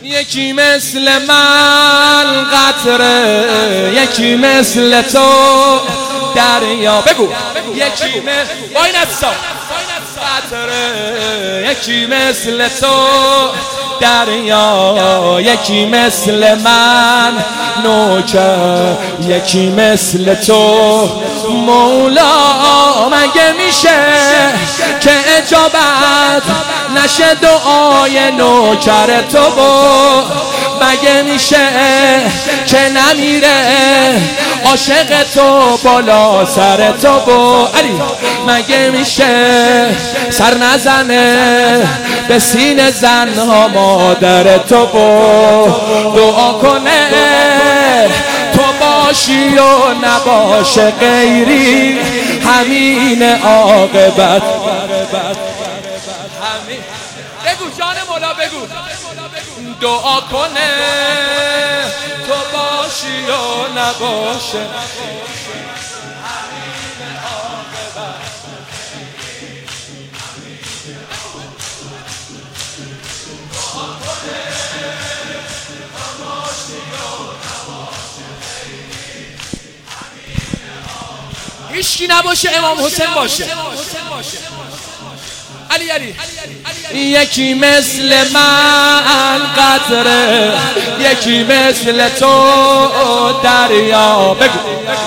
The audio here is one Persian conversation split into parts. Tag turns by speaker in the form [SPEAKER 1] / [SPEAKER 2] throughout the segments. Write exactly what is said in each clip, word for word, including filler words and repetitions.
[SPEAKER 1] یکی مثل من قطره، یکی مثل تو دریا. بگو یکی مثل وای نفسا قطره، یکی مثل تو دریا، یکی مثل من نوکر، یکی مثل تو مولا. مگه میشه که اجابت نشه دعای نوکر تو بود؟ مگه میشه که نمیره عاشق تو بالا سر تو بود؟ علی مگه میشه سر نزنه به سینه زنها مادر تو بود؟ دعا کنه تو باشی و نباشه غیری، همین عاقبت. بگو جان مولا بگو. دعا کنه تو باشی و نباشه. هیچکی نباشه امام حسین باشه. علی علی یکی مثل من قطره، یکی مثل تو دریا. بگو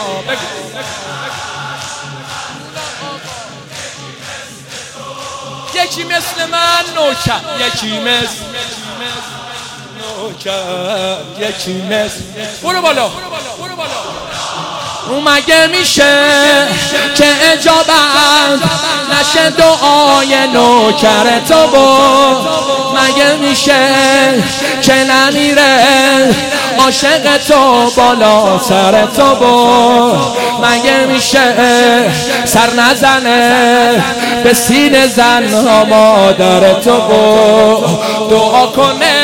[SPEAKER 1] یکی مثل من نوکر، یکی مثل نوکر، یکی مثل. برو بالا برو بالا. مگه میشه که اجابت نشه دعای نوکر تو بود؟ مگه میشه که نمیره عاشق تو بالا سر تو بود؟ مگه میشه سر نزنه به سینه زنها مادر تو بود؟ دعا کنه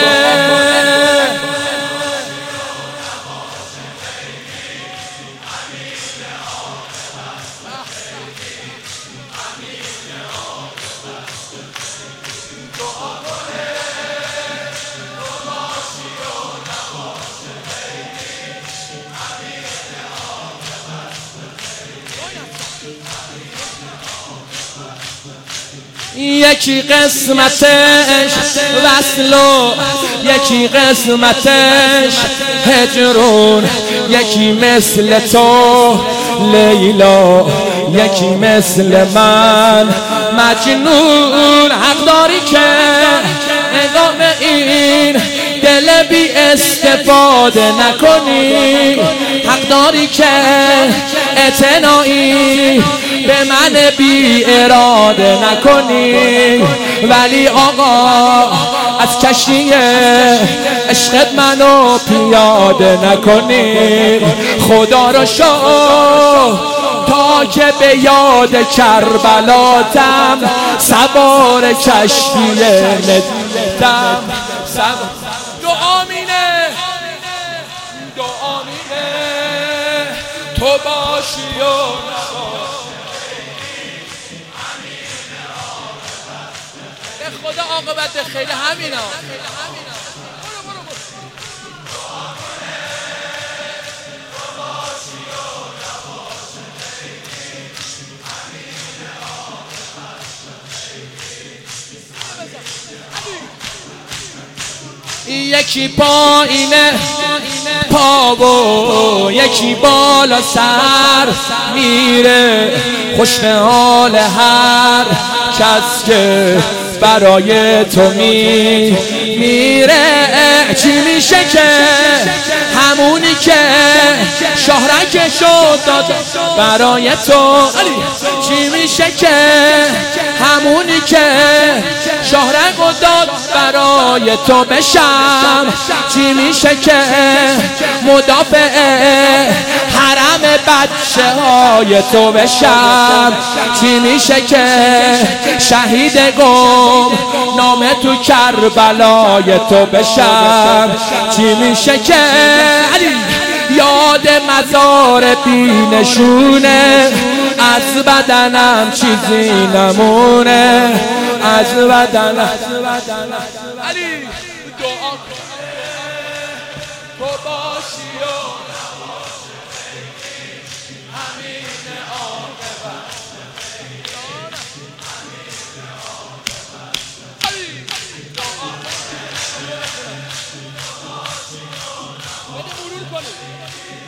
[SPEAKER 1] یکی قسمتش وصل و یکی قسمتش هجرون، یکی مثل تو لیلا، یکی مثل من مجنون. حق داری که نگاه این دل بی استفاده نکنی، حق داری که اعتنایی به من بی اراده نکنی. ولی آقا از کشتی عشقت منو پیاده نکنی. خدا رو شو تا که به یاد کربلاتم سوار کشتی ندیدم. دعا مینه دعا مینه تو باشی و خدا عاقبت خیلی همینا. یکی پایینه پا و یکی بالا سر میره، خوش حال هر کس که برای تو می میره. چی میشه که همونی که شهرکشو داد برای تو؟ چی میشه که همونی که شهرکو داد برای تو بشم؟ چی میشه که مدافع حرم بچه های تو بشم؟ چی میشه که شهید گم نام تو کربلای تو بشم؟ چی میشه که یاد مزار بینشونه از بدنم چیزی نمونه، از بدنم. علی دعا تو باشی و همین عاقبت بده مرور کنیم